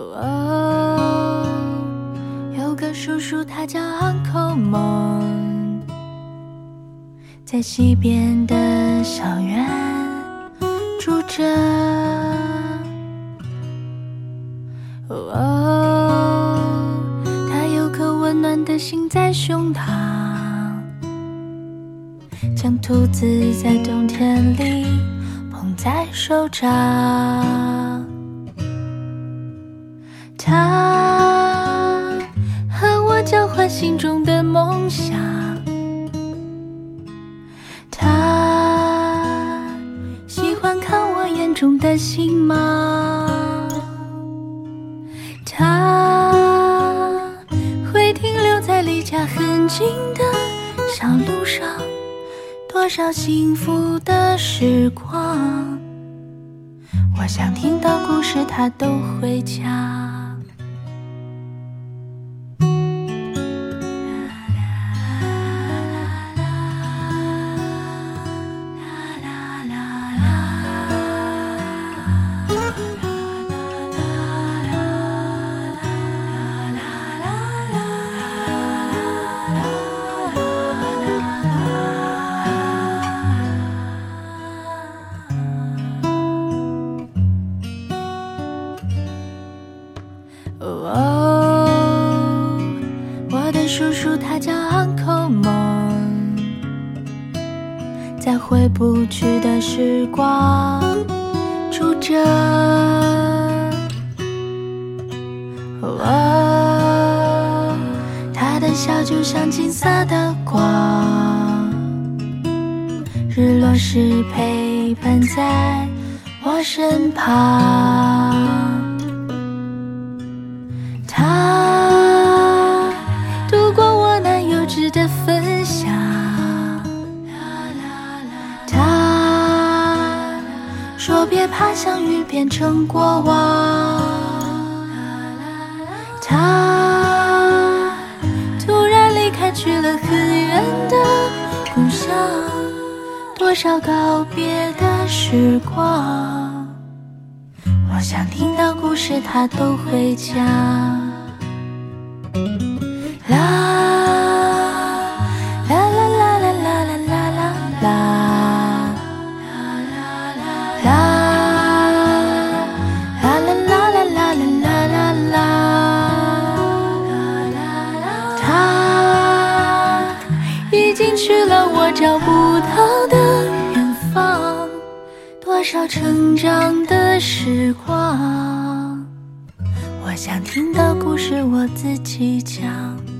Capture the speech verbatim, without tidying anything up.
哦，有个叔叔他叫 Uncle Mon， 在西边的小院住着。哦，他有颗温暖的心在胸膛，将兔子在冬天里捧在手掌。他和我交换心中的梦想，他喜欢看我眼中的星芒，他会停留在离家很近的小路上，多少幸福的时光，我想听到故事他都会讲。哦，我的叔叔他叫 Uncle Mon， 在回不去的时光住着。哦，他的笑就像金色的光，日落时陪伴在我身旁。他度过我那幼稚的分享，他说别怕相遇变成过往，他突然离开去了很远的故乡，多少告别的时光，我想听到故事他都会讲。啦啦啦啦啦啦啦啦啦啦啦啦啦啦啦啦，他已经去了我找不到的远方，多少成长的时光，我想听到故事我自己讲。